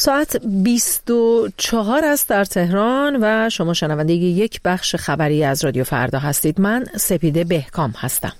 ساعت 24 است در تهران و شما شنونده یک بخش خبری از رادیو فردا هستید. من سپیده بهکام هستم.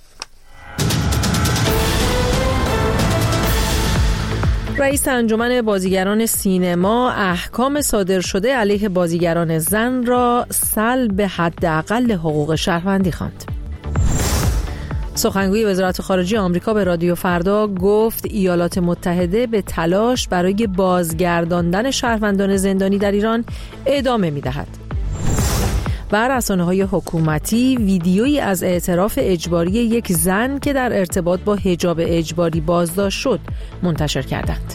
رئیس انجمن بازیگران سینما احکام صادر شده علیه بازیگران زن را سلب حداقل حقوق شهروندی خواند. سخنگوی وزارت خارجه آمریکا به رادیو فردا گفت ایالات متحده به تلاش برای بازگرداندن شهروندان زندانی در ایران ادامه می‌دهد. و رسانه‌های حکومتی ویدیویی از اعتراف اجباری یک زن که در ارتباط با حجاب اجباری بازداشت شد منتشر کردند.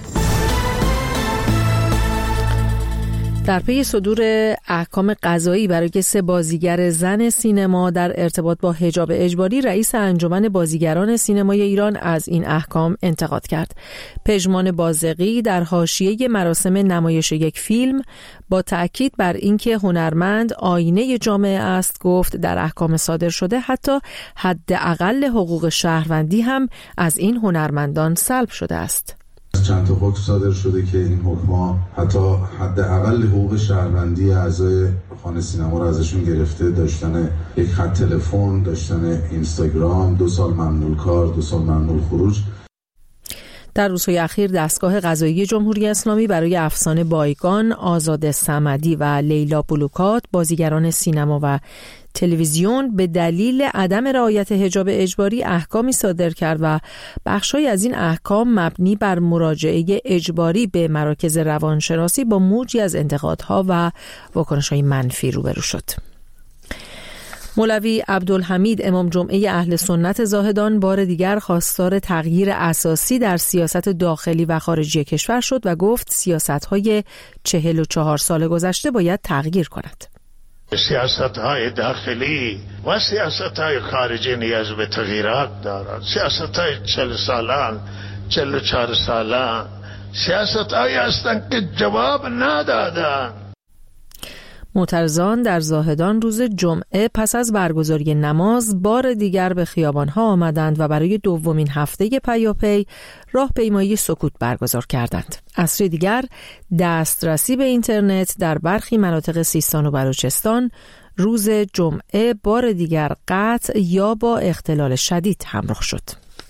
در پی صدور احکام قضایی برای 3 بازیگر زن سینما در ارتباط با حجاب اجباری، رئیس انجمن بازیگران سینمای ایران از این احکام انتقاد کرد. پژمان بازرگی در حاشیه مراسم نمایش یک فیلم با تأکید بر اینکه هنرمند آینه جامعه است گفت در احکام صادر شده حتی حداقل حقوق شهروندی هم از این هنرمندان سلب شده است. چند تا حکم صادر شده که این حکم‌ها حتی حداقل حقوق شهروندی اعضای خانه سینما رو ازشون گرفته، داشتن یک خط تلفن، داشتن اینستاگرام، 2 سال ممنوع کار، 2 سال ممنوع خروج. در روزهای اخیر دستگاه قضایی جمهوری اسلامی برای افسانه بایگان، آزاده صمدی و لیلا بلوکات، بازیگران سینما و تلویزیون به دلیل عدم رعایت حجاب اجباری احکامی صادر کرد و بخشی از این احکام مبنی بر مراجعه اجباری به مراکز روانشناسی با موجی از انتقادها و واکنش‌های منفی روبرو شد. مولوی عبدالحمید امام جمعه اهل سنت زاهدان بار دیگر خواستار تغییر اساسی در سیاست داخلی و خارجی کشور شد و گفت سیاست‌های 44 سال گذشته باید تغییر کند. سیاست‌های داخلی و سیاست‌های خارجی نیاز به تغییرات دارند. سیاست‌های 40 سالان، 44 سالان سیاست‌هایی هستند که جواب ندادند. معترضان در زاهدان روز جمعه پس از برگزاری نماز بار دیگر به خیابان‌ها آمدند و برای دومین هفته پیاپی راهپیمایی سکوت برگزار کردند. عصر دیگر دسترسی به اینترنت در برخی مناطق سیستان و بلوچستان روز جمعه بار دیگر قطع یا با اختلال شدید همراه شد.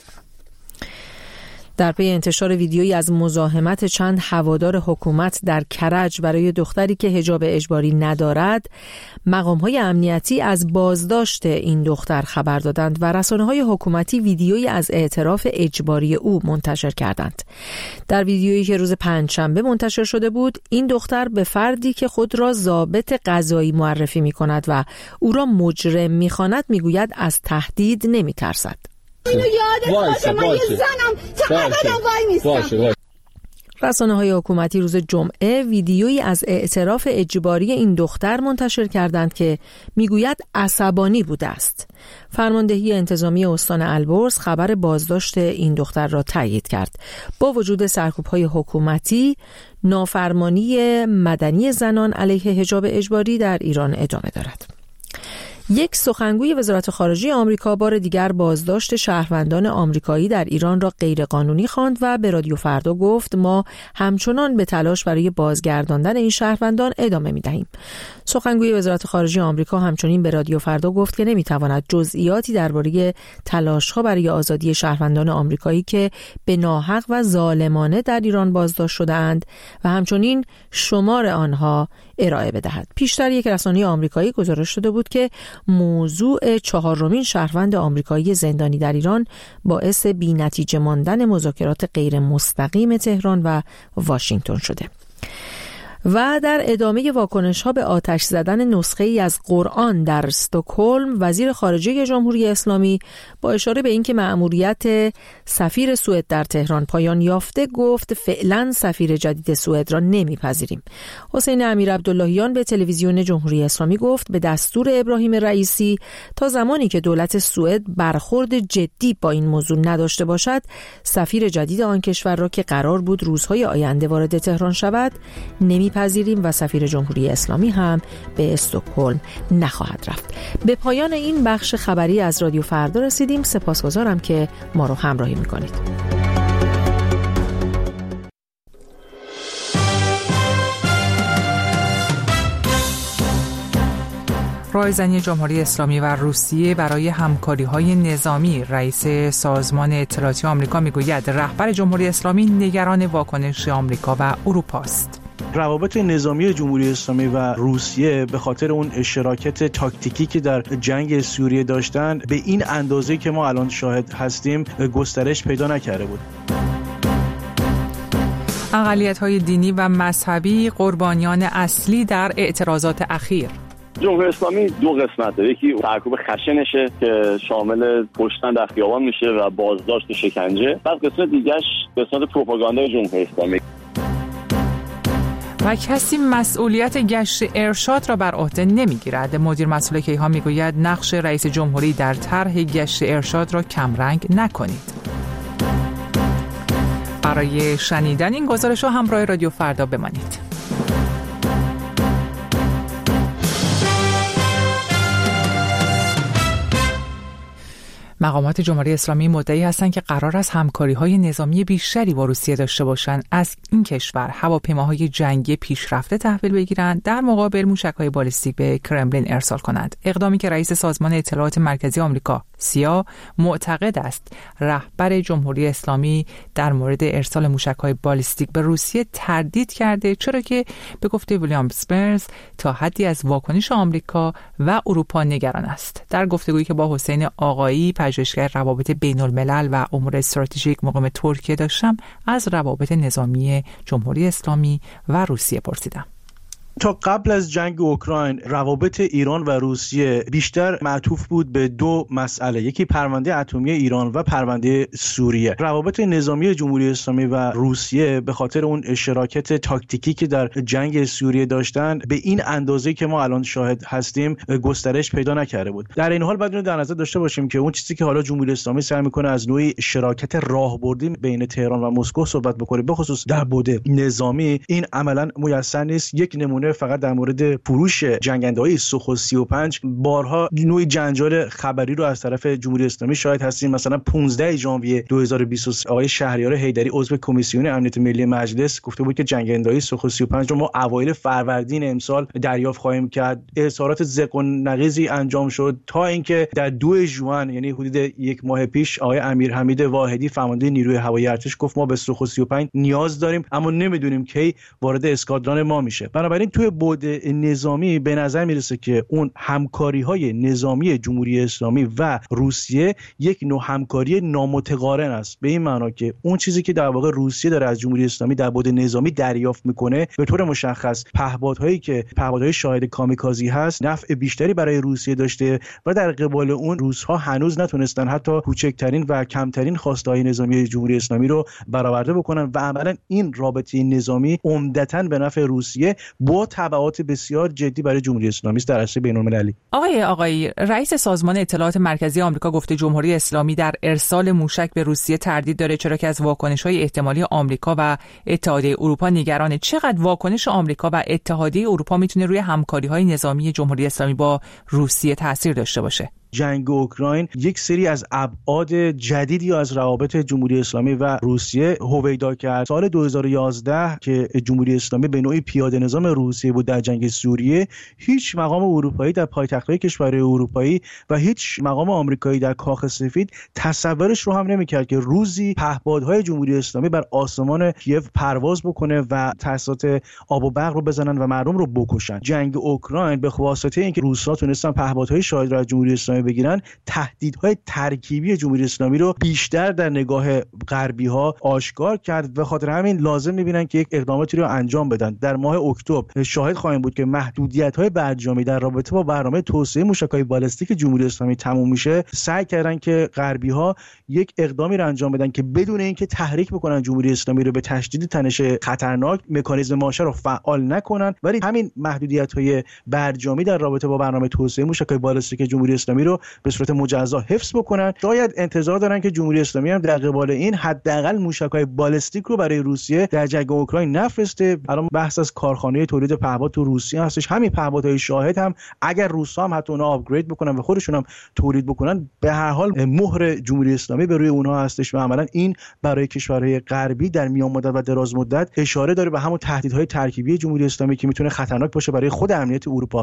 در پی انتشار ویدیویی از مزاحمت چند هوادار حکومت در کرج برای دختری که حجاب اجباری ندارد، مقام‌های امنیتی از بازداشت این دختر خبر دادند و رسانه‌های حکومتی ویدیویی از اعتراف اجباری او منتشر کردند. در ویدیویی که روز پنجشنبه منتشر شده بود، این دختر به فردی که خود را ضابط قضایی معرفی می‌کند و او را مجرم می‌خواند می‌گوید از تهدید نمی‌ترسد. اینو یادت باشه من یه زنم چقدر وای میستم. رسانه‌های حکومتی روز جمعه ویدیویی از اعتراف اجباری این دختر منتشر کردند که میگوید عصبانی بوده است. فرماندهی انتظامی استان البرز خبر بازداشت این دختر را تایید کرد. با وجود سرکوب‌های حکومتی، نافرمانی مدنی زنان علیه حجاب اجباری در ایران ادامه دارد. یک سخنگوی وزارت خارجه آمریکا بار دیگر بازداشت شهروندان آمریکایی در ایران را غیرقانونی خواند و به رادیو فردا گفت ما همچنان به تلاش برای بازگرداندن این شهروندان ادامه می‌دهیم. سخنگوی وزارت خارجه آمریکا همچنین به رادیو فردا گفت که نمی‌تواند جزئیاتی درباره تلاش‌ها برای آزادی شهروندان آمریکایی که به ناحق و ظالمانه در ایران بازداشت شده‌اند و همچنین شمار آنها ارائه بدهد. پیشتر یک رسانه آمریکایی گزارش داده بود که موضوع 4مین شهروند آمریکایی زندانی در ایران باعث بی‌نتیجه ماندن مذاکرات غیر مستقیم تهران و واشنگتن شده. و در ادامه واکنش‌ها به آتش زدن نسخه‌ای از قرآن در استکهلم، وزیر خارجه جمهوری اسلامی با اشاره به اینکه مأموریت سفیر سوئد در تهران پایان یافته گفت فعلا سفیر جدید سوئد را نمیپذیریم. حسین امیرعبداللهیان به تلویزیون جمهوری اسلامی گفت به دستور ابراهیم رئیسی تا زمانی که دولت سوئد برخورد جدی با این موضوع نداشته باشد، سفیر جدید آن کشور را که قرار بود روزهای آینده وارد تهران شود نمیپذیریم و سفیر جمهوری اسلامی هم به استکهلم نخواهد رفت. به پایان این بخش خبری از رادیو فردا رسیدیم. سپاسگزارم که ما رو همراهی میکنید. رایزنی جمهوری اسلامی و روسیه برای همکاری‌های نظامی. رئیس سازمان اطلاعاتی آمریکا میگوید رهبر جمهوری اسلامی نگران واکنش آمریکا و اروپا است. روابط نظامی جمهوری اسلامی و روسیه به خاطر اون شراکت تاکتیکی که در جنگ سوریه داشتن به این اندازه که ما الان شاهد هستیم گسترش پیدا نکرده بود. اقلیت‌های دینی و مذهبی قربانیان اصلی در اعتراضات اخیر. جمهوری اسلامی دو قسمته، یکی سرکوب خشنشه که شامل کشتن در خیابان میشه و بازداشت شکنجه، بعد قسمت دیگه‌اش قسمت پروپاگاندای جمهوری اسلامی. و کسی مسئولیت گشت ارشاد را بر عهده نمیگیرد. مدیر مسئول کیهان میگوید نقش رئیس جمهوری در طرح گشت ارشاد را کمرنگ نکنید. برای شنیدن این گزارش ها همراه رادیو فردا بمانید. مقامات جمهوری اسلامی مدعی هستند که قرار است همکاری‌های نظامی بیشتری با روسیه داشته باشند. از این کشور هواپیماهای جنگی پیشرفته تحویل بگیرند، در مقابل موشک‌های بالستیک به کرملین ارسال کنند. اقدامی که رئیس سازمان اطلاعات مرکزی آمریکا سیا معتقد است رهبر جمهوری اسلامی در مورد ارسال موشک‌های بالستیک به روسیه تردید کرده، چرا که به گفته ویلیام سپرز تا حدی از واکنش آمریکا و اروپا نگران است. در گفتگویی که با حسین آقایی پژوهشگر روابط بین الملل و امور استراتژیک مقیم ترکیه داشتم، از روابط نظامی جمهوری اسلامی و روسیه پرسیدم. تا قبل از جنگ اوکراین روابط ایران و روسیه بیشتر معطوف بود به دو مسئله، یکی پرونده اتمی ایران و پرونده سوریه. روابط نظامی جمهوری اسلامی و روسیه به خاطر اون شراکت تاکتیکی که در جنگ سوریه داشتن به این اندازه که ما الان شاهد هستیم گسترش پیدا نکرده بود. در این حال باید اینو در نظر داشته باشیم که اون چیزی که حالا جمهوری اسلامی سعی میکنه از نوعی شراکت راهبردی بین تهران و مسکو صحبت بکنه، به خصوص در بعد نظامی، این عملاً میسر نیست. یک نمونه فقط در مورد فروش جنگنده‌های سوخو 35 بارها نوعی جنجال خبری رو از طرف جمهوری اسلامی شاهد هستیم. مثلا 15 ژانویه 2023 آقای شهریار حیدری عضو کمیسیون امنیت ملی مجلس گفته بود که جنگنده‌های سوخو 35 رو ما اوایل فروردین امسال دریافت خواهیم کرد. اظهارات زق و نقیضی انجام شد تا اینکه در 2 ژوئن یعنی حدود یک ماه پیش آقای امیرحمید واحدی فرمانده نیروی هوایی ارتش گفت ما به سوخو 35 نیاز داریم اما نمیدونیم کی وارد اسکادران ما میشه. بنابراین توی بعد نظامی به نظر میرسه که اون همکاری‌های نظامی جمهوری اسلامی و روسیه یک نوع همکاری نامتقارن است، به این معنا که اون چیزی که در واقع روسیه داره از جمهوری اسلامی در بعد نظامی دریافت میکنه به طور مشخص پهپادهای شاهد کامیکازی هست، نفع بیشتری برای روسیه داشته و در قبال اون روس‌ها هنوز نتونستن حتی کوچکترین و کمترین خواسته‌های نظامی جمهوری اسلامی رو برآورده بکنن و عملاً این رابطه نظامی عمدتاً به نفع روسیه با تبعات بسیار جدی برای جمهوری اسلامی است در عرصه بین‌المللی. آقای رئیس سازمان اطلاعات مرکزی آمریکا گفته جمهوری اسلامی در ارسال موشک به روسیه تردید داره، چرا که از واکنش‌های احتمالی آمریکا و اتحادیه اروپا نگرانه. چقدر واکنش آمریکا و اتحادیه اروپا میتونه روی همکاری‌های نظامی جمهوری اسلامی با روسیه تاثیر داشته باشه؟ جنگ اوکراین یک سری از ابعاد جدیدی از روابط جمهوری اسلامی و روسیه هویدا کرد. سال 2011 که جمهوری اسلامی به نوعی پیاده نظام روسیه بود در جنگ سوریه، هیچ مقام اروپایی در پایتخت‌های کشورهای اروپایی و هیچ مقام آمریکایی در کاخ سفید تصورش رو هم نمی‌کرد که روزی پهپادهای جمهوری اسلامی بر آسمان کیف پرواز بکنه و تأسیسات آب و برق رو بزنن و مردم رو بکشن. جنگ اوکراین به واسطه اینکه روس‌ها تونستن پهپادهای شاهد را از جمهوری اسلامی بگیرن، تهدیدهای ترکیبی جمهوری اسلامی رو بیشتر در نگاه غربی‌ها آشکار کرد و خاطر همین لازم می‌بینن که یک اقداماتی رو انجام بدن. در ماه اکتبر شاهد خواهیم بود که محدودیت‌های برجامی در رابطه با برنامه توسعه موشک‌های بالستیک جمهوری اسلامی تموم میشه. سعی کردن که غربی‌ها یک اقدامی رو انجام بدن که بدون اینکه تحریک بکنن جمهوری اسلامی رو به تشدید تنش خطرناک، مکانیزم ماشه رو فعال نکنن، ولی همین محدودیت‌های برجامی در رابطه با برنامه توسعه موشک‌های بالستیک جمهوری اسلامی رو به صورت مجزا حفظ بکنن. شاید انتظار دارن که جمهوری اسلامی هم در قبال این حداقل موشک‌های بالستیک رو برای روسیه در جنگ اوکراین نفرسته. الان بحث از کارخانه تولید پهپاد تو روسیه هستش. همین پهپادهای شاهد هم اگر روس‌ها هم حتی اونها آپگرید بکنن و خودشون هم تولید بکنن، به هر حال مهر جمهوری اسلامی به روی اونها هستش و عملاً این برای کشورهای غربی در میان مدت و دراز مدت اشاره داره به همون تهدیدهای ترکیبی جمهوری اسلامی که میتونه خطرناک باشه برای خود امنیت اروپا.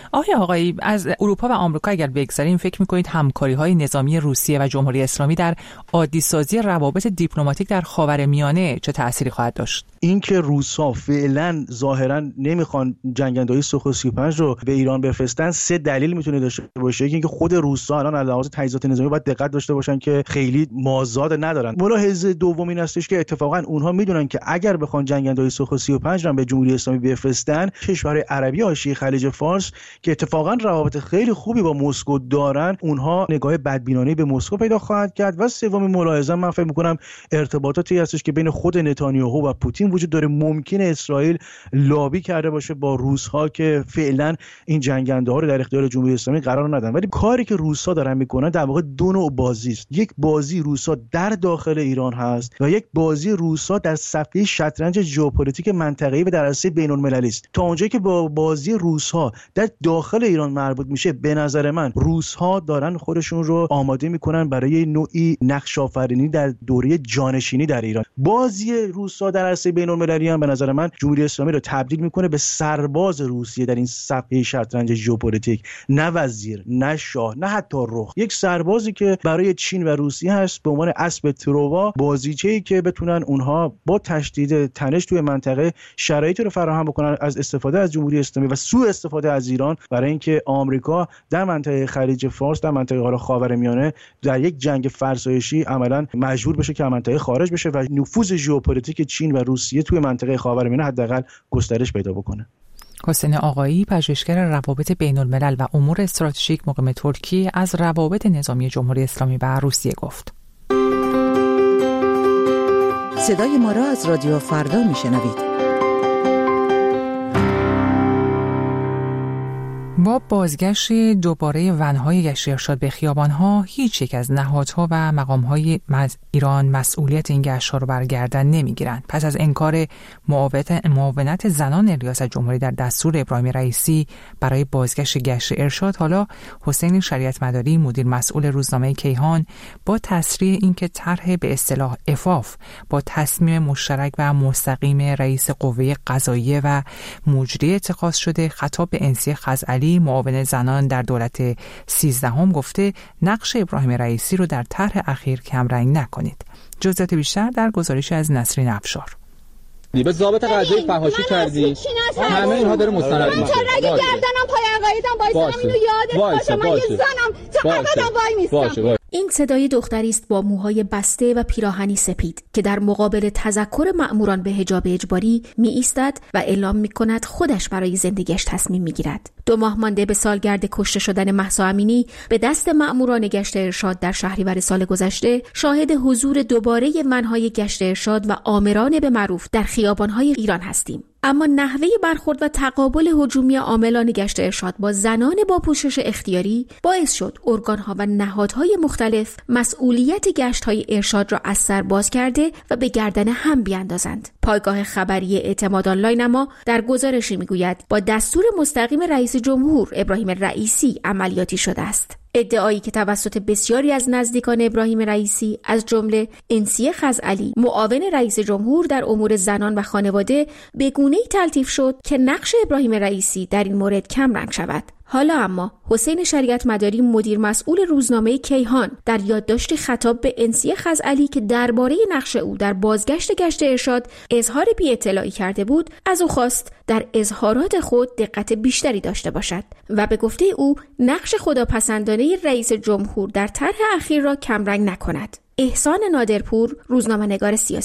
آقای از اروپا و آمریکا اگر بگذریم، فکر می‌کنید همکاری‌های نظامی روسیه و جمهوری اسلامی در عادی‌سازی روابط دیپلماتیک در خاورمیانه چه تأثیری خواهد داشت؟ اینکه روس‌ها فعلا ظاهراً نمیخوان جنگنده‌های سوخو 35 رو به ایران بفرستن، سه دلیل میتونه داشته باشه. یکی اینکه خود روس‌ها الان از لحاظ تجهیزات نظامی باید دقت داشته باشن که خیلی مازاد ندارن. ملاحظه دوم این هستش که اتفاقاً اونها میدونن که اگر بخوان جنگنده‌های سوخو 35 رو به جمهوری اسلامی بفرستن، کشورهای عربی حاشیه خلیج فارس که اتفاقاً روابط خیلی خوبی با مسکو دارن، اونها نگاه بدبینانه به مسکو پیدا خواهد کرد. و سومین ملاحظه من فکر می‌کنم ارتباطاتی هستش که بین خود نتانیاهو و پوتین وجود داره. ممکنه اسرائیل لابی کرده باشه با روس‌ها که فعلا این جنگنده ها رو در اختیار جمهوری اسلامی قرار ندن. ولی کاری که روس‌ها دارن میکنن در واقع دو نوع بازی است. یک بازی روس‌ها در داخل ایران هست و یک بازی روس‌ها در صفحه شطرنج ژئوپلیتیک منطقه‌ای و در عرصه بین‌المللی است. تا اونجایی که با بازی روس‌ها در داخل ایران مربوط میشه، به نظر من روس‌ها دارن خودشون رو آماده میکنن برای نوعی نقش آفرینی در دوره جانشینی در ایران. بازی روس‌ها در عرصه بین‌المللی هم به نظر من جمهوری اسلامی رو تبدیل میکنه به سرباز روسیه در این صفحه شطرنج ژئوپلیتیک، نه وزیر، نه شاه، نه حتی رخ. یک سربازی که برای چین و روسیه هست به عنوان اسب تروا، بازیچه‌ای که بتونن اونها با تشدید تنش توی منطقه شرایطی رو فراهم بکنن از استفاده از جمهوری اسلامی و سوء استفاده از ایران برای اینکه آمریکا در منطقه خلیج فارس، در منطقه خاورمیانه در یک جنگ فرسایشی عملاً مجبور بشه که از منطقه خارج بشه و نفوذ ژئوپلیتیک چین و روسیه توی منطقه خاورمیانه حداقل گسترش پیدا بکنه. حسین آقایی، پژوهشگر روابط بین‌الملل و امور استراتژیک مقیم ترکیه، از روابط نظامی جمهوری اسلامی و روسیه گفت. صدای ما را از رادیو فردا میشنوید. با بازگشت دوباره ونهای گشت ارشاد به خیابانها، هیچ یک از نهادها و مقامهای ایران مسئولیت این گشت‌ها رو بر گردن نمیگیرند. پس از انکار معاونت زنان ریاست جمهوری در دستور ابراهیم رئیسی برای بازگشت گشت ارشاد، حالا حسین شریعت مداری، مدیر مسئول روزنامه کیهان، با تصریح اینکه طرح به اصطلاح عفاف با تصمیم مشترک و مستقیم رئیس قوه قضاییه و مجریه اتخاذ شده، خطاب به انسی خزعلی، معاون زنان در دولت 13 گفته نقش ابراهیم رئیسی رو در طرح اخیر کمرنگ نکنید. جزئیات بیشتر در گزارش از نسرین افشار. به ضابط قضایی فحاشی کردی، همه اینها داره مستند میشه. چرا گردنم پای عقایدم وایسم اینو یادت باشه، من یه زنم تا ابدا وای میستم. این صدای دختری است با موهای بسته و پیراهنی سپید که در مقابل تذکر مأموران به حجاب اجباری می ایستد و اعلام می کند خودش برای زندگیش تصمیم می گیرد. 2 ماه مانده به سالگرد کشته شدن مهسا امینی به دست مأموران گشت ارشاد در شهریور سال گذشته، شاهد حضور دوباره منهای گشت ارشاد و آمران به معروف در خیابان‌های ایران هستیم. اما نحوه برخورد و تقابل هجومی عاملان گشت ارشاد با زنان با پوشش اختیاری باعث شد ارگان‌ها و نهادهای مختلف مسئولیت گشت‌های ارشاد را از سر باز کرده و به گردن هم بیاندازند. پایگاه خبری اعتماد آنلاین اما در گزارشی میگوید با دستور مستقیم رئیس جمهور ابراهیم رئیسی عملیاتی شده است. ادعایی که توسط بسیاری از نزدیکان ابراهیم رئیسی از جمله انسی خزعلی، معاون رئیس جمهور در امور زنان و خانواده، به گونه‌ای تلطیف شد که نقش ابراهیم رئیسی در این مورد کم رنگ شود. حالا اما حسین شریعت مداری، مدیر مسئول روزنامه کیهان، در یادداشتی خطاب به انسی خزعلی که درباره نقش او در بازگشت گشت ارشاد اظهار بی‌اطلاعی کرده بود، از او خواست در اظهارات خود دقت بیشتری داشته باشد و به گفته او نقش خداپسندانه رئیس جمهور در طرح اخیر را کمرنگ نکند. احسان نادرپور، روزنامه‌نگار سیاسی.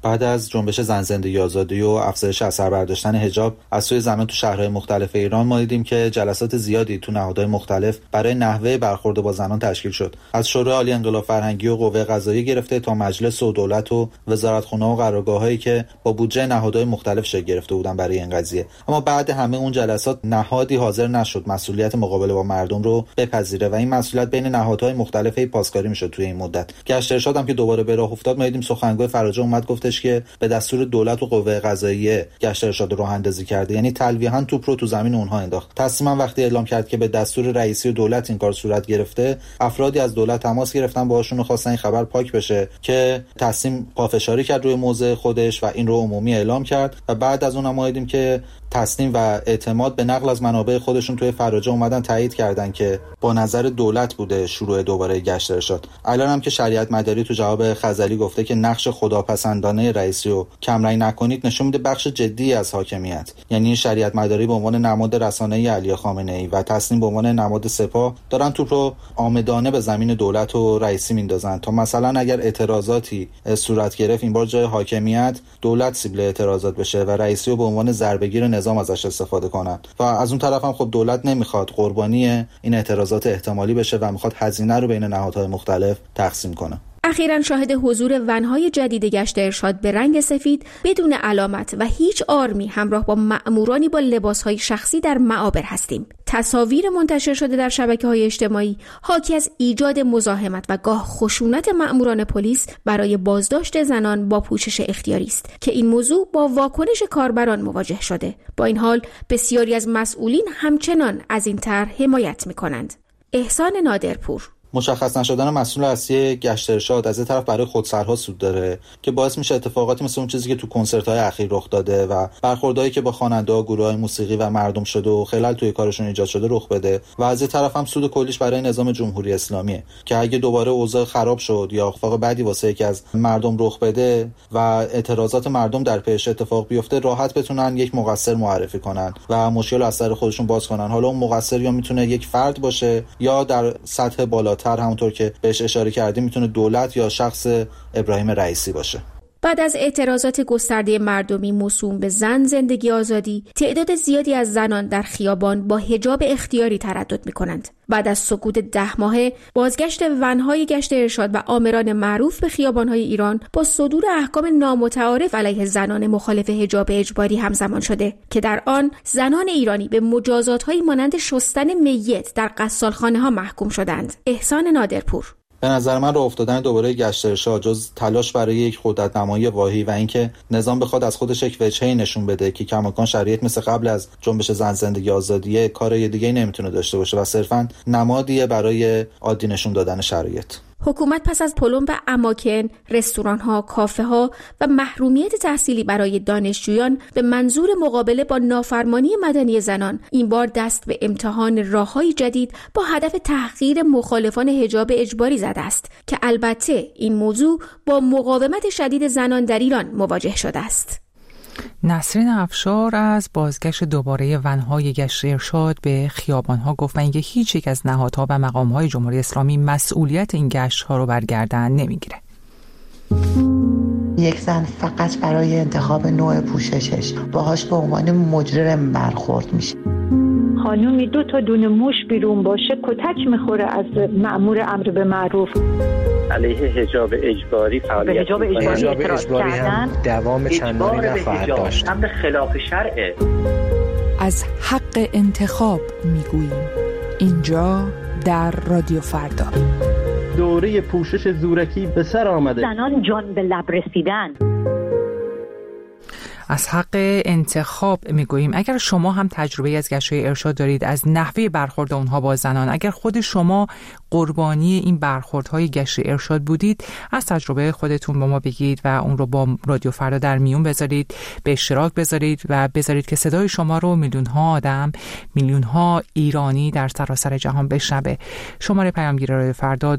بعد از جنبش زن زندگی آزادی و افزایش اثر برداشتن حجاب از سوی زنان تو شهرهای مختلف ایران ما دیدیم که جلسات زیادی تو نهادهای مختلف برای نحوه برخورد با زنان تشکیل شد. از شورای عالی انقلاب فرهنگی و قوه قضاییه گرفته تا مجلس و دولت و وزارتخونه‌ها و قرارگاه‌هایی که با بودجه نهادهای مختلف شکل گرفته بودن برای این قضیه. اما بعد همه اون جلسات نهادی حاضر نشد مسئولیت مقابله با مردم رو بپذیره و این مسئولیت بین نهادهای مختلف پاسکاری میشد توی این مدت. گشت ارشاد هم که دوباره به راه افتاد، ما دیدیم سخنگوی فرجه اومد گفتش که به دستور دولت و قوه قضاییه گشت ارشاد راه اندازی کرده، یعنی تلویحاً توپ رو تو زمین اونها انداخت. تصمیما وقتی اعلام کرد که به دستور رئیسی و دولت این کار صورت گرفته، افرادی از دولت تماس گرفتن باهاشون و خواستن این خبر پاک بشه که تصمیم پافشاری کرد روی موضع خودش و این رو عمومی اعلام کرد و بعد از اون ما دیدیم که تصمیم و اعتماد به نقل از منابع خودشون توی فرجه اومدن تایید کردن که با نظر دولت بوده شروع دوباره گشت ارشاد. الان هم که شریعت مداری تو جواب خزعلی گفته که نقش خداپسندانه رئیسی رو کمرنگ نکنید، نشون میده بخش جدی از حاکمیت، یعنی شریعت مداری به عنوان نماد رسانه‌ای علی خامنه‌ای و تصمیم به عنوان نماد سپاه دارن توپ رو عامدانه به زمین دولت و رئیسی میندازن تا مثلا اگر اعتراضاتی صورت گرفت این بار جای حاکمیت دولت سیبل اعتراضات بشه و رئیسی رو به عنوان ضربه‌گیر نظام ازش استفاده کنن. و از اون طرف هم خب دولت نمیخواد قربانی این اعتراضات احتمالی بشه و میخواد هزینه رو بین نهادهای مختلف تقسیم کنه. اخیراً شاهد حضور ونهای جدید گشت ارشاد به رنگ سفید بدون علامت و هیچ آرمی همراه با مأمورانی با لباسهای شخصی در معابر هستیم. تصاویر منتشر شده در شبکه‌های اجتماعی حاکی از ایجاد مزاحمت و گاه خشونت مأموران پلیس برای بازداشت زنان با پوشش اختیاری است که این موضوع با واکنش کاربران مواجه شده. با این حال بسیاری از مسئولین همچنان از این طرح حمایت می‌کنند. احسان نادرپور. مشخص نشدن مسئول اصلی گشت ارشاد از این طرف برای خودسرها سود داره که باعث میشه اتفاقاتی مثل اون چیزی که تو کنسرت‌های اخیر رخ داده و برخوردایی که با خواننده‌ها، گروه‌های موسیقی و مردم شده و خلل توی کارشون ایجاد شده رخ بده و از این طرف هم سود کلیش برای نظام جمهوری اسلامیه که اگه دوباره اوضاع خراب شد یا اتفاق بدی واسه یکی از مردم رخ بده و اعتراضات مردم در پیش اتفاق بیفته، راحت بتونن یک مقصر معرفی کنن و مشکل از سر خودشون باز کنن. حالا اون مقصر یا میتونه یک فرد باشه یا در سطح بالاتر همونطور که بهش اشاره کردیم میتونه دولت یا شخص ابراهیم رئیسی باشه. بعد از اعتراضات گسترده مردمی موسوم به زن زندگی آزادی، تعداد زیادی از زنان در خیابان با حجاب اختیاری تردد می‌کنند. بعد از سکوت 10 ماهه، بازگشت ونهای گشت ارشاد و آمران معروف به خیابان‌های ایران با صدور احکام نامتعارف علیه زنان مخالف حجاب اجباری همزمان شده که در آن زنان ایرانی به مجازات‌هایی مانند شستن میت در غسالخانه‌ها محکوم شدند. احسان نادرپور. به نظر من راه افتادن دوباره گشت ارشاد جز تلاش برای یک قدرت‌نمایی واهی و اینکه نظام بخواد از خودش یک وجهی نشون بده که کماکان شرایط مثل قبل از جنبش زن زندگی آزادیه کار دیگه‌ای نمیتونه داشته باشه و صرفاً نمادیه برای عادی نشون دادن شرایط. حکومت پس از پلمب اماکن، رستوران‌ها، کافه‌ها و محرومیت تحصیلی برای دانشجویان به منظور مقابله با نافرمانی مدنی زنان، این بار دست به امتحان راه‌های جدید با هدف تحقیر مخالفان حجاب اجباری زده است که البته این موضوع با مقاومت شدید زنان در ایران مواجه شده است. نسرین افشار از بازگشت دوباره ونهای گشت ارشاد به خیابانها گفت و اینکه هیچ یک از نهادها و مقامهای جمهوری اسلامی مسئولیت این گشتها رو بر گردن نمیگیره. یک زن فقط برای انتخاب نوع پوششش باهاش به عنوان مجرم برخورد میشه. خانومی 2 تا دونه موش بیرون باشه کتک میخوره از مأمور امر به معروف. علیه حجاب اجباری فعالیت حجاب اجباری هم دوام چندانی نخواهد داشت. امر خلاف شرعه. از حق انتخاب میگوییم اینجا در رادیو فردا. دوره پوشش زورکی به سر آمده. زنان جان به لب رسیدن. از حق انتخاب میگوییم. اگر شما هم تجربه از گشت‌های ارشاد دارید، از نحوه برخورد اونها با زنان، اگر خود شما قربانی این برخوردهای گشت ارشاد بودید، از تجربه خودتون با ما بگید و اون رو با رادیو فردا در میون بذارید، به اشتراک بذارید و بذارید که صدای شما رو میلیون‌ها آدم، میلیون‌ها ایرانی در سراسر جهان بشنوه. شماره پیامگیر رادیو فردا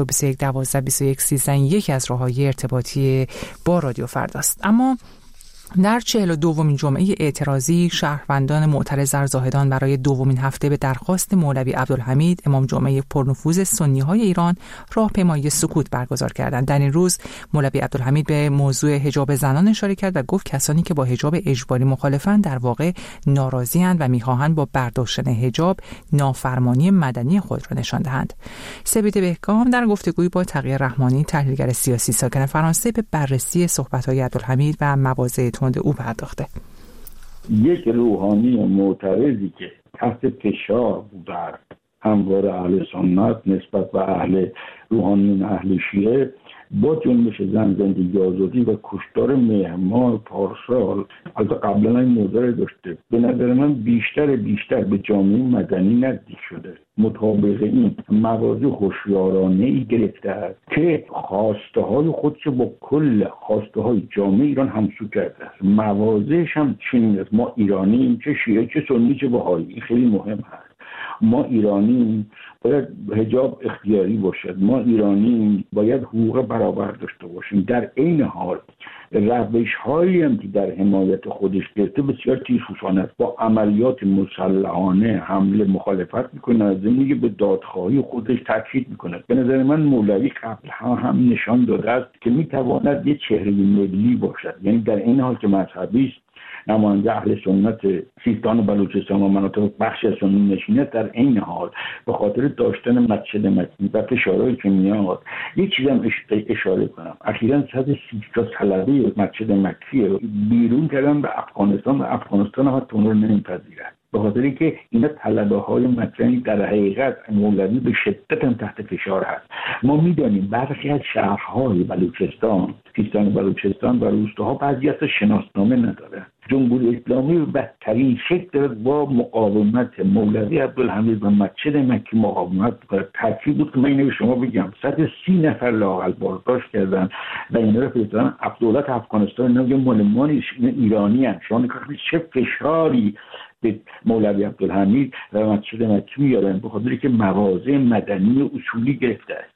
20420221122113 یکی از راه‌های ارتباطی با رادیو فرداست. اما در 42مین جمعه اعتراضی شهروندان معترض در زاهدان برای دومین هفته به درخواست مولوی عبدالحمید امام جمعه پرنفوذ سنی‌های ایران راهپیمایی سکوت برگزار کردند. در این روز مولوی عبدالحمید به موضوع حجاب زنان اشاره کرد و گفت کسانی که با حجاب اجباری مخالفند در واقع ناراضی‌اند و می‌خواهند با برداشتن حجاب نافرمانی مدنی خود را نشان دهند. سپید بهکام در گفتگویی با تقی رحمانی تحلیلگر سیاسی ساکن فرانسه به بررسی صحبت‌های عبدالحمید و مواضع او پرداخته. یک روحانی معترضی که تحت فشار بوده هموار اهل سنت نسبت به اهل روحانیون اهل شیعه با جنبش زن زندگی آزادی و کشتار مهر پارسال البته قبلا این موضوع داشته، به نظر من بیشتر به جامعه مدنی نزدیک شده. مطابق این مواضع هوشیارانه ای گرفته است که خواسته های خودش با کل خواسته های جامعه ایران همسو کرده است. مواضعش هم چنین است. ما ایرانیم، چه شیعه چه سنی چه بهایی، خیلی مهم هست. ما ایرانی باید حجاب اختیاری باشد، ما ایرانی باید حقوق برابر داشته باشیم. در این حال روش هایی هم که در حمایت خودش گرفته بسیار تیزهوشانه است. با عملیات مسلحانه حمله مخالفت میکنه، از این به دادخواهی خودش تاکید میکنه. به نظر من مولوی قبلها هم نشان داده است که میتواند یه چهره ملی باشد، یعنی در این حال که مذهبی است، نماینده اهل سنت سیستان و بلوچستان و مناطق بخش از سنی نشینه، در این حال به خاطر داشتن مسجد مکی و فشارهایی که میاد. یک چیزم اشاره کنم، اخیراً 130 تا طلبه مسجد مکی رو بیرون کردن به افغانستان و افغانستان هم حتی اون رو نمیپذیرن، به خاطر اینکه اینا طلبه های مدنی در حقیقت مولوی به شدت هم تحت فشار هست. ما میدانیم برخی از شهرهای بلوچستان، سیستان و بلوچستان و روستاها بعضی از شناسنامه ندارن. جمهوری اسلامی به بدترین شکل با مقاومت مولوی عبدالحمید و مسجد مکی مقاومت کرد. تاکید بود که من اینو به شما بگم 130 نفر لااقل بازداشت کردن و اینا رو فرستادن دولت افغانستان. اینا مالمان ایرانی ان. شما نگاه کنید چه فشاری به مولوی عبدالحمید و مسجد مکی میارن، به خاطر که مواضع مدنی اصولی گرفته است.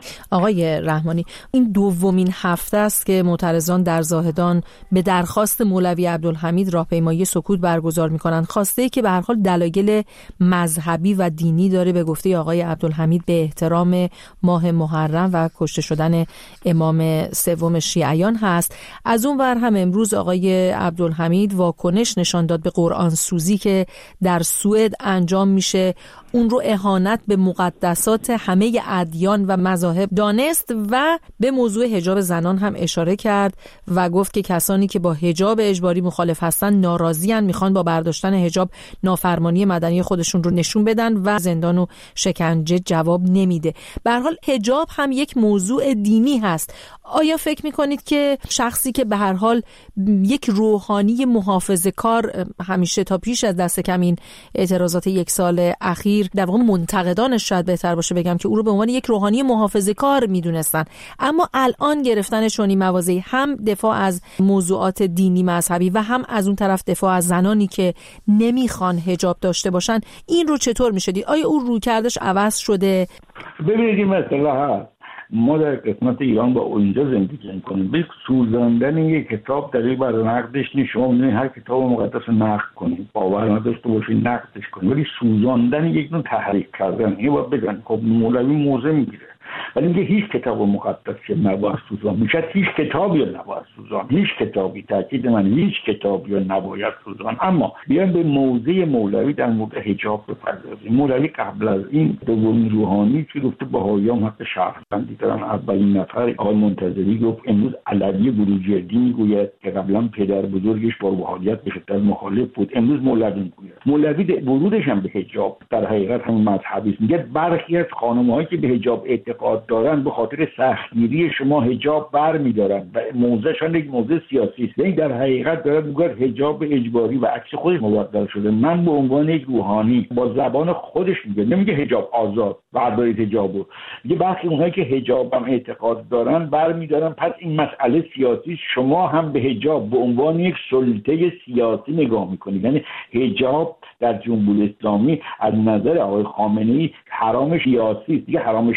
آقای رحمانی، این دومین هفته است که معترضان در زاهدان به درخواست مولوی عبدالحمید راهپیمایی سکوت برگزار می‌کنند. خواسته که به هر حال دلایل مذهبی و دینی داره. به گفته آقای عبدالحمید به احترام ماه محرم و کشته شدن امام سوم شیعیان هست. از اون ور هم امروز آقای عبدالحمید واکنش نشان داد به قرآن سوزی که در سوئد انجام میشه. اون رو اهانت به مقدسات همه ادیان و مذاهب دانست و به موضوع حجاب زنان هم اشاره کرد و گفت که کسانی که با حجاب اجباری مخالف هستن ناراضی‌اند، میخوان با برداشتن حجاب نافرمانی مدنی خودشون رو نشون بدن و زندان و شکنجه جواب نمیده. به هر حال حجاب هم یک موضوع دینی هست. آیا فکر میکنید که شخصی که به هر حال یک روحانی محافظه‌کار همیشه تا پیش از دست کم این اعتراضات یک سال اخیر در واقع منتقدانش شاید بهتر باشه بگم که او رو به عنوان یک روحانی محافظه‌کار میدونستن، اما الان گرفتن شونی موازی هم دفاع از موضوعات دینی مذهبی و هم از اون طرف دفاع از زنانی که نمیخوان حجاب داشته باشن، این رو چطور میشدید؟ آیا او رویکردش عوض شده؟ ببینید مثلا ما در قسمت ایران با اینجا زندگی می‌کنیم. به سوزاندن یک کتاب دقیق بر نقدش نیست. شما می‌بینید هر کتاب مقدس نقد کنید، باور نداشته باشید نقدش کنید، ولی سوزاندن یک نوع تحریک کردن. این باید بگن خب مولوی موضع میگیره، ولی اینکه هیچ کتاب مقدس که نباید سوزان میشه، هیچ کتابی نباید سوزان، هیچ کتابی، تاکید من هیچ کتابی نباید سوزان. اما بیان به موضع مولوی در مورد حجاب بپردازیم. مولوی قبل از این دومین روحانی که گفته بهائیان حق شهروندی دارن. اولین نفر آقای منتظری گفت امروز علوی بروجردی میگوید که قبلا پدر بزرگش با وحدت به شدت مخالف بود، امروز مولوی میگوید. مولوی ورودش هم به حجاب در حقیقت هم مذهبی است. میگه برخی از خانم‌هایی که به حجاب اعتقاد دارن به خاطر سختگیری شما حجاب برمی‌دارن و موضعشان یک موضع سیاسی است. یعنی در حقیقت داره میگه حجاب اجباری و عکس خودش مبدل شده. من به عنوان یک روحانی با زبان خودش میگه، نمیگه حجاب آزاد بردارید حجابو، میگه برخی اونهایی که حجاب هم اعتقاد دارن برمی‌دارن، پس این مسئله سیاسی، شما هم به حجاب به عنوان یک سلطه سیاسی نگاه میکنید. یعنی حجاب در جمهوری اسلامی از نظر آقای خامنه‌ای حرام سیاسی است، دیگه حرام شرعی است،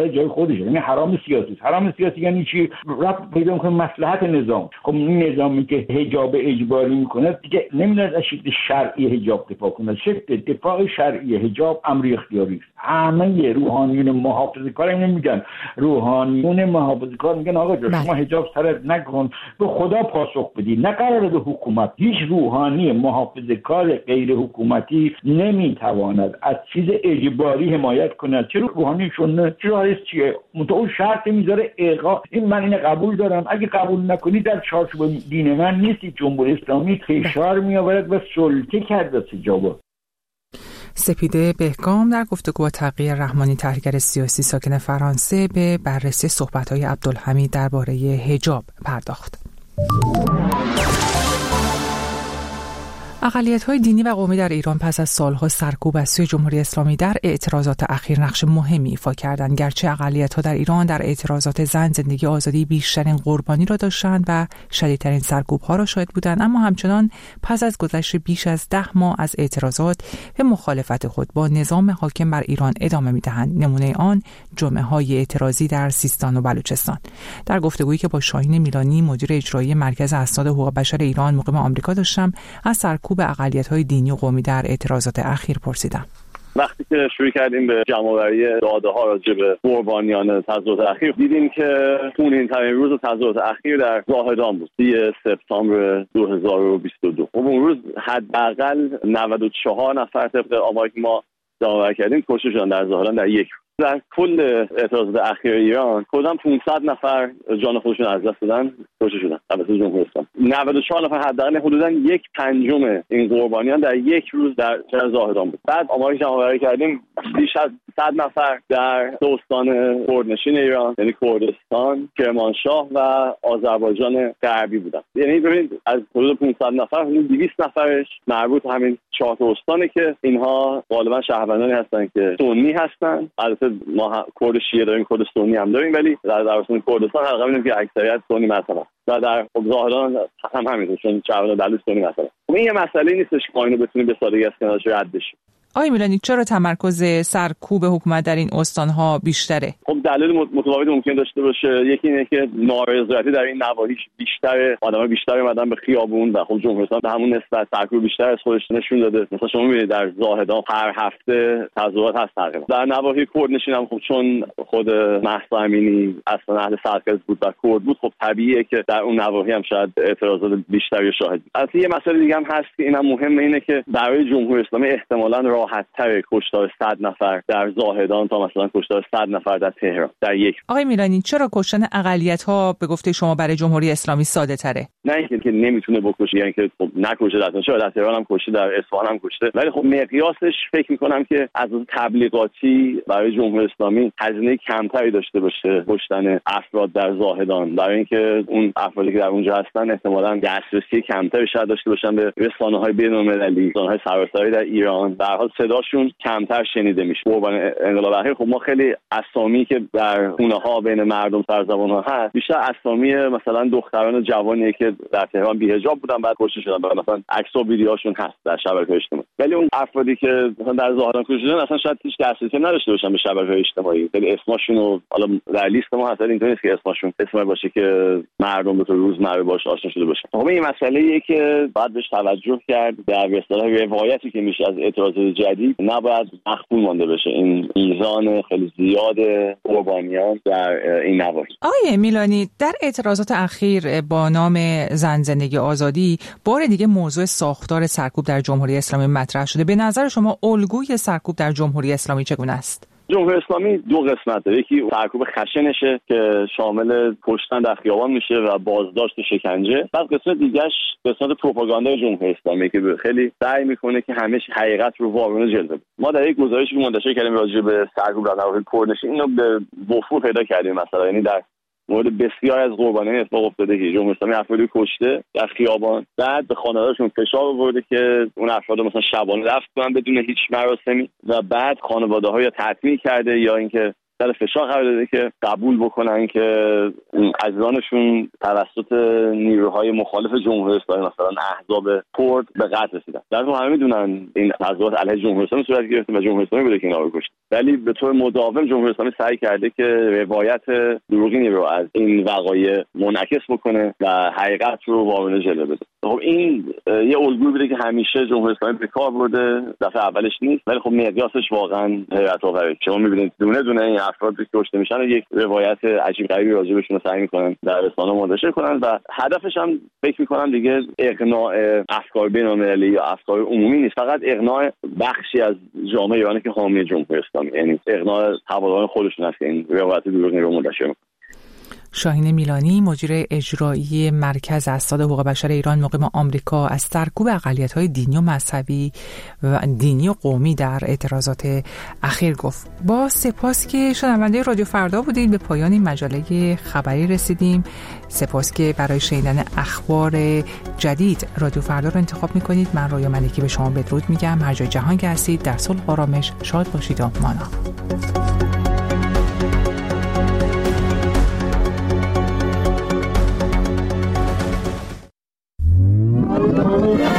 بالاخره جای خودشه. یعنی حرام سیاسی. حرام سیاسی یعنی چی؟ ربط پیدا می‌کنه مصلحت نظام. خب این نظامی که حجاب اجباری میکنه دیگه نمیاد از شکل شرعی حجاب دفاع کنه. شکل دفاع شرعی حجاب امر اختیاری است. همه روحانیون محافظه‌کار اینو میگن. روحانیون محافظه‌کار میگن آقا جان شما حجاب سرت نکن، به خدا پاسخ بدی، نه قراره به حکومت. هیچ روحانی محافظه‌کار غیر حکومتی نمیتواند از چیز اجباری حمایت کنه. چرا روحانیشون چرا هست چیه؟ اون شرط میذاره الغا. این من اینو قبول دارم، اگه قبول نکنی در چارچوب دین من نیستی. جمهوری اسلامی فشار میآورد و سلطه کرده حجاب. سپیده بهگام در گفتگو با تقی رحمانی تحلیلگر سیاسی ساکن فرانسه به بررسی صحبت‌های عبدالحمید درباره حجاب پرداخت. اقلیت‌های دینی و قومی در ایران پس از سالها سرکوب از سوی جمهوری اسلامی در اعتراضات اخیر نقش مهمی ایفا کردند. گرچه اقلیت‌ها در ایران در اعتراضات زن زندگی آزادی بیشترین قربانی را داشتند و شدیدترین سرکوب‌ها را شاهد بودند، اما همچنان پس از گذشت بیش از 10 ماه از اعتراضات به مخالفت خود با نظام حاکم بر ایران ادامه می‌دهند. نمونه آن جمعه‌های اعتراضی در سیستان و بلوچستان. در گفتگویی که با شاهین میلانی مدیر اجرایی مرکز اسناد حقوق بشر ایران مقیم آمریکا داشتم، از سرکوب اقلیت‌های دینی و قومی در اعتراضات اخیر پرسیدم. وقتی که شروع کردیم به جمع‌آوری داده‌ها راجع به قربانیان تظاهرات اخیر، دیدیم که خونین‌ترین روز تظاهرات اخیر در زاهدان بود، 30 سپتامبر 2022. اون روز حداقل 94 نفر طبق آماری که ما جمع‌آوری کردیم کشته شدن در زاهدان در یک روز. در کل اعتراضات اخیر ایران کلاً 500 نفر جان خودشون از دست دادن، کشته شدن توسط جمهوری اسلامی. 94 نفر حداقل حدوداً 1/5 این قربانیان در یک روز در شهر زاهدان بود. بعد آماری جمع‌آوری کردیم بیش از 100 نفر در استان کردنشین ایران یعنی کردستان، کرمانشاه و آذربایجان غربی بودن. یعنی ببینید از حدود 500 نفر حدود 200 نفرش مربوط همین 4 استانه که اینها غالبا شهروندانی هستن که سنی هستن. البته ما کرد شیعه داریم، کرد سنی هم داریم، ولی در استان کردستان حقیقتا می‌بینیم که اکثریت سنی مذهب است و در زاهدان هم همینطور، چون شهروندان بلوچ سنی مذهب است. این یه مسئله نیستش که ما اینو بتونیم به سادگی از کنارش رد بشیم. آقای میلانی چرا تمرکز سرکوب حکومت در این استان‌ها بیشتره؟ خب دلیل متفاوتی ممکن داشته باشه. یکی اینه که نارضایتی در این نواحی بیشتره، آدم‌ها بیشتر اومدن به خیابون و خب جمهوری اسلامی به همون نسبت سرکوب بیشتر از خودش نشون داده. مثلا شما می‌بینید در زاهدان هر هفته تظاهرات هست تقریبا. در نواحی کردنشین هم خب چون خود مهسا امینی اصلا اهل سرکوب بود و کرد بود، خب طبیعیه که در اون نواحی هم شاید اعتراضات بیشتری شاهد. از یه مسئله دیگه هم هست که اینم مهمه، اینه که برای جمهوری اسلامی احتمالاً راحت‌تر کشتار 100 نفر در زاهدان تا مثلا کشتار 100 نفر در تهران در یک. آقای میلانی چرا کشتن اقلیت‌ها به گفته شما برای جمهوری اسلامی ساده تره؟ نه اینکه نمیتونه بکشه، یعنی که خب نکشه، در تهران هم کشته، در اصفهان هم کشته، ولی خب مقیاسش فکر می‌کنم که از تبلیغاتی برای جمهوری اسلامی هزینه کمتری داشته باشه کشتن افراد در زاهدان، برای اینکه اون افرادی که در اونجا هستن احتمالاً دسترسی کمتری شاید داشته باشن به رسانه‌های بین‌المللی، رسانه‌های سراسری در ایران، در حال صداشون کمتر شنیده میشه. قربان انقلاب اخیر خب ما خیلی اسامی که در خونه‌ها بین مردم سرزبان‌ها هست بیشتر اسامی مثلا دختران جوانیه که در تهران بی‌حجاب بودن بعد کشته شدن، مثلا عکس و ویدیوهاشون هست در شبکه‌های اجتماعی. ولی اون افرادی که مثلا در زاهدان کشته شدن اصلا شاید هیچ دسترسی نداشته باشن به شبکه‌های اجتماعی. خیلی اسمشون رو حالا در لیست ما هست، اینطوری نیست که اسمشون اسمی باشه که مردم به طور روزمره باهاش آشنا شده باشن. خب این مسئله‌ایه که باید بهش توجه کرد. در اصطلاح روایتی که میشه از اعتراضات جدید نباید مخفول مانده بشه این میزان خیلی زیاد قربانیان در این نواحی. آقای میلانی در اعتراضات اخیر با نام زن زندگی آزادی بار دیگه موضوع ساختار سرکوب در جمهوری اسلامی مطرح شده. به نظر شما الگوی سرکوب در جمهوری اسلامی چگونه است؟ جمهوری اسلامی دو قسمت داره. یکی سرکوب خشنشه که شامل کشتن در خیابان میشه و بازداشت شکنجه. بعد قسمت دیگهش قسمت پروپاگاندای جمهوری اسلامی که خیلی سعی میکنه که همه حقیقت رو وارونه جلوه بده. ما در یک گزارشی که منتشر کردیم راجع به سرکوب در نواحی کردنشین اینو به وفور پیدا کردیم. مثلا یعنی در مورد بسیار از قربانیان اتفاق افتاده که جمهوری اسلامی افرادی کشته در خیابان، بعد به خانواده‌شون فشار آورده که اون افراد مثلا شبانه دفن کنن بدون هیچ مراسمی و بعد خانواده‌ها یا تطمیع کرده یا اینکه در فشار قرار داده که قبول بکنن که عزیزانشون توسط نیروهای مخالف جمهوری اسلامی مثلا احزاب کرد به قتل رسیدن. در واقع همه میدونن این تظاهرات علیه جمهوری اسلامی صورت گرفته و جمهوری اسلامی بوده که اینا رو کشته، ولی به طور مداوم جمهوری اسلامی سعی کرده که روایت دروغینی رو از این وقایع منعکس بکنه و حقیقت رو واقعا جلوه بده. خب این یه الگویی بوده که همیشه جمهوری اسلامی به کار برده، دفعه اولش نیست، ولی خب مقیاسش واقعا حیرت آوره. شما می‌بینید دونه دونه این افرادی که کشته میشن یک روایت عجیب غریبی راجع بهشون سعی می‌کنن در رسانه‌ها منتشر کنن و هدفش هم فکر می‌کنم دیگه اقناع افکار بین‌المللی یا افکار عمومی نیست، فقط اقناع بخشی از جامعه ایرانی که حامی جمهوری اسلامی، یعنی اقناع هواداران خودشون است که این روایت دروغین رو منتشر می‌کنن. شاهین میلانی، مدیر اجرایی مرکز اسناد حقوق بشر ایران مقیم آمریکا، از سرکوب اقلیت‌های دینی و مذهبی و دینی و قومی در اعتراضات اخیر گفت. با سپاس که شنونده رادیو فردا بودید، به پایان این مجله خبری رسیدیم. سپاس که برای شنیدن اخبار جدید رادیو فردا رو انتخاب می‌کنید. من رویا ملکی به شما بدرود میگم. هر جای جهان که هستید در صلح و آرامش شاد باشید و مانا.